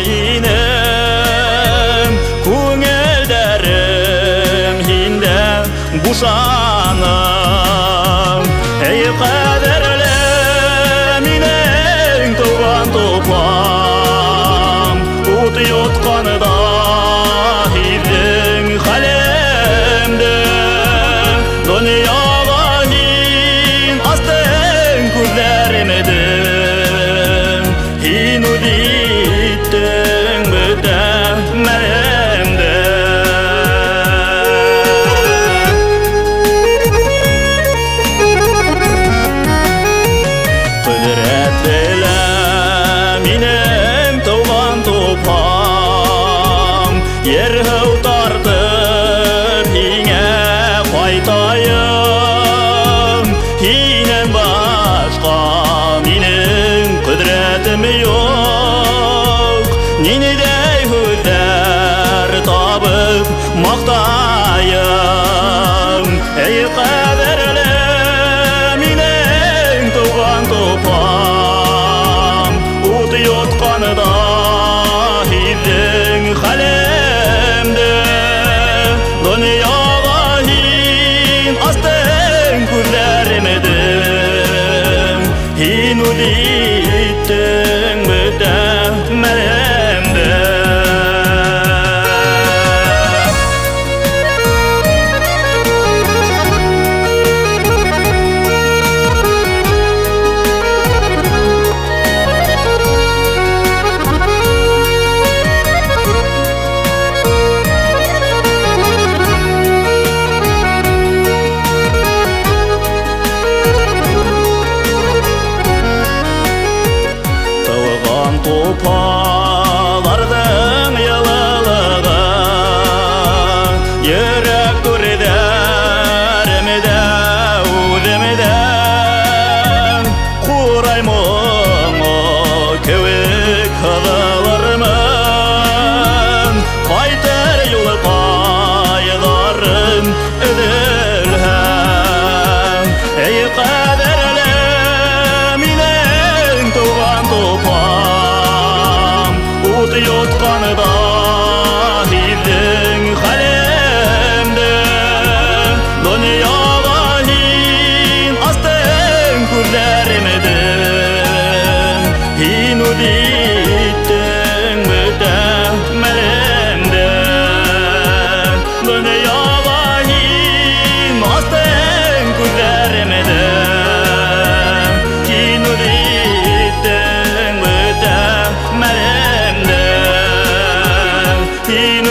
инем, күңелдерим хинде бушаным. Эй кадерле минең туган тупам, ут йотканында һиздең хәлемде. Дөньяга һин астың күзләремде, һин үдиттең бөтен мәлемде. Кудретле минем туган тупам, ергәү тартып һиңә кайтайым. Һиннән башка минең кудретем юк, ниндәй һүзләр табып мактаем. Эй кадерле минең туган тупам, ут йотканында һиздең хәлемде. Дөньяга һин астың күзләремде, һин үдиттең бөтен мәлемде. Тупалардың йылылығы, йөрәк түрдәремдә үҙемдә ҡурай моңо кеүек һыҙылырмын. Ҡайтыр юл ҡайҙарым өҙөлһәм. Эй ҡәҙерле минең туған тупам, ут йотканында һиздең хәлемде. Дөньяга һин астың күзләремде, һин үдиттең бөтен мәлемде. Дөньяга һин астың күзләремде, һин үдиттең бөтен мәлемде. Һин